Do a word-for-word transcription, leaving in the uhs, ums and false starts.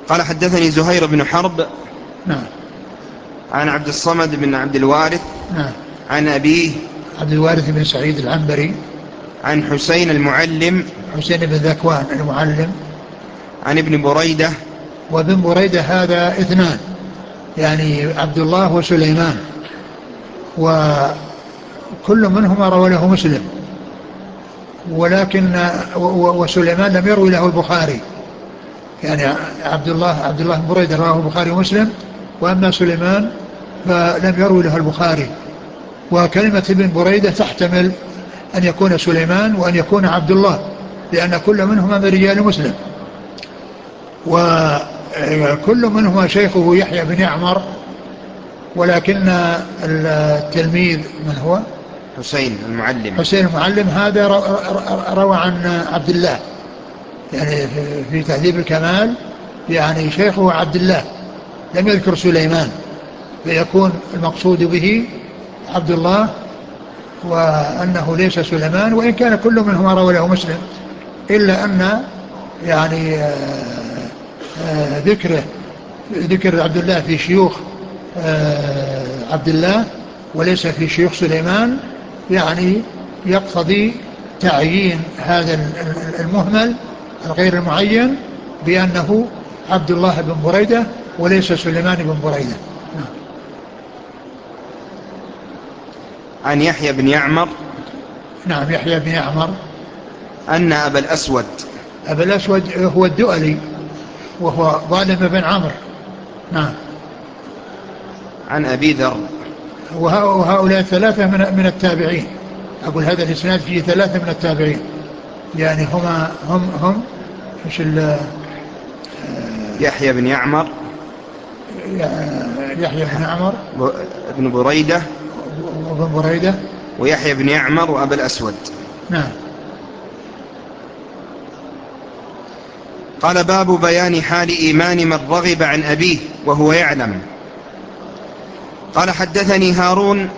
قال حدثني زهير بن حرب نعم. عن عبد الصمد بن عبد الوارث نعم. عن أبيه عبد الوارث بن سعيد العنبري عن حسين المعلم حسين بن ذكوان المعلم عن ابن بريدة. وابن بريدة هذا اثنان، يعني عبد الله وسليمان، وكل منهما روى له مسلم، ولكن وسليمان لم يروي له البخاري، يعني عبد الله عبد الله بن بريدة رواه البخاري ومسلم، وأما سليمان فلم يروي له البخاري. وكلمة ابن بريدة تحتمل أن يكون سليمان وأن يكون عبد الله، لأن كل منهما من رجال مسلم، وكل منهما شيخه يحيى بن يعمر، ولكن التلميذ من هو؟ حسين المعلم. حسين المعلم هذا روى عن عبد الله، يعني في تهذيب الكمال يعني شيخه عبد الله، لم يذكر سليمان، فيكون المقصود به عبد الله، وأنه ليس سليمان، وإن كان كل منهما روى له مسلم، إلا أن يعني آآ آآ ذكره ذكر عبد الله في شيوخ عبد الله وليس في شيوخ سليمان، يعني يقتضي تعيين هذا المهمل الغير المعين بأنه عبد الله بن بريدة وليس سليمان بن بريدة. عن يحيى بن يعمر. نعم، يحيى بن يعمر أن أبا الأسود. أبا الأسود هو الدؤلي وهو ظالم بن عمرو. نعم. عن أبي ذر. وهؤلاء ثلاثة من من التابعين، أقول هذا الإسناد فيه ثلاثة من التابعين، يعني هما هم هم إيش ال يحيى بن يعمر، يحيى بن يعمر ابن بريدة وابن بريدة ويحيى بن يعمر وأبا الأسود. نعم. قال باب بيان حال إيمان من رغب عن أبيه وهو يعلم. قال حدثني هارون